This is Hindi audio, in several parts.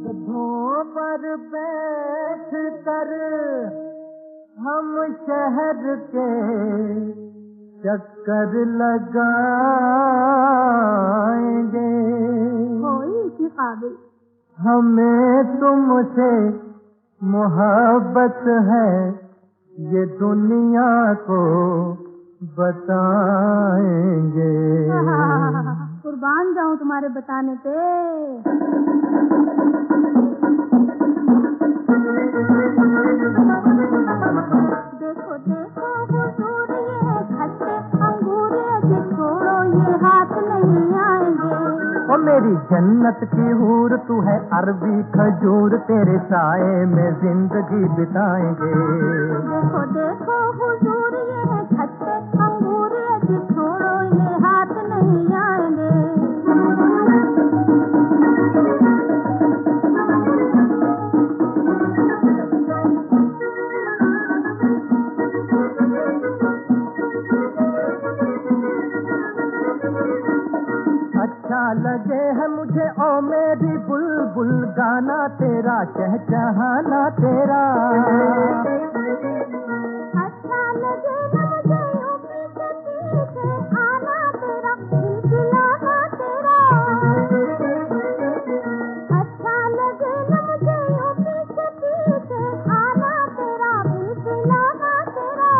धुओं पर बैठ कर हम शहर के चक्कर लगाएंगे। कोई इसी काबिल हमें तुमसे मोहब्बत है, ये दुनिया को बताएंगे। कुर्बान जाऊं तुम्हारे बताने पे। देखो देखो हुजूर ये खट्टे अंगूर, अजी छोड़ो ये हाथ नहीं आएंगे। ओ मेरी जन्नत की हूर तू है अरबी खजूर, तेरे साए में जिंदगी बिताएंगे। देखो देखो हुजूर ये खट्टे अंगूर, अजी छोड़ो ये हाथ नहीं आएंगे। अच्छा लगे है मुझे ओ मेरी बुलबुल, गाना तेरा शहजहाना तेरा। अच्छा लगे ना मुझे यूं पीछे पीछे आना तेरा, खिलखिलाना तेरा। अच्छा लगे ना मुझे यूं पीछे पीछे आना तेरा, खिलखिलाना तेरा।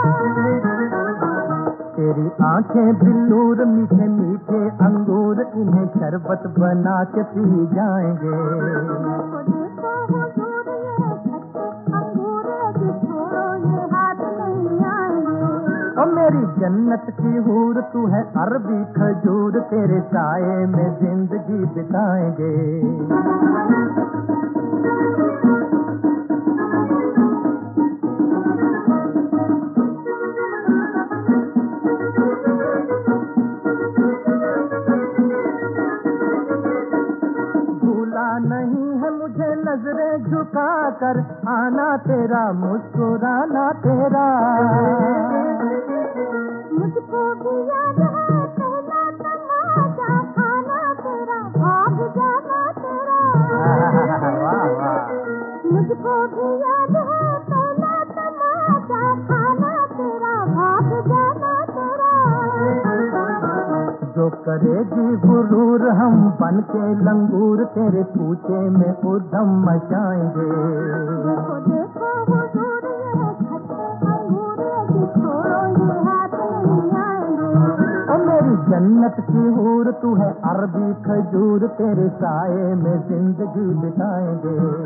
तेरी आंखें बिल्लूर मीठे मीठे अंगूर, इन्हें शरबत बना के पी जाएंगे। देखो देखो हुजूर ये खट्टे अंगूर, अजी छोड़ो ये हाथ नहीं आएंगे। ओ मेरी जन्नत की हूर तू है अरबी खजूर, तेरे साए में जिंदगी बिताएंगे। नहीं है मुझे नजरें झुका कर आना तेरा, मुस्कुराना तेरा। मुझको भी याद है पहला तमाचा खाना तेरा, भाग जाना तेरा। वाह वाह। मुझको भी याद है पहला तमाचा खाना तेरा, भाग जाना तेरा। जो करेगी गुरूर हम बन के लंगूर, तेरे पूछे में उधम मचाएंगे। देखो देखो हुजूर ये खट्टे अंगूर, अजी छोड़ो ये हाथ नहीं आएंगे। ओ मेरी जन्नत की हूर तू है अरबी खजूर, तेरे साए में जिंदगी बिताएंगे।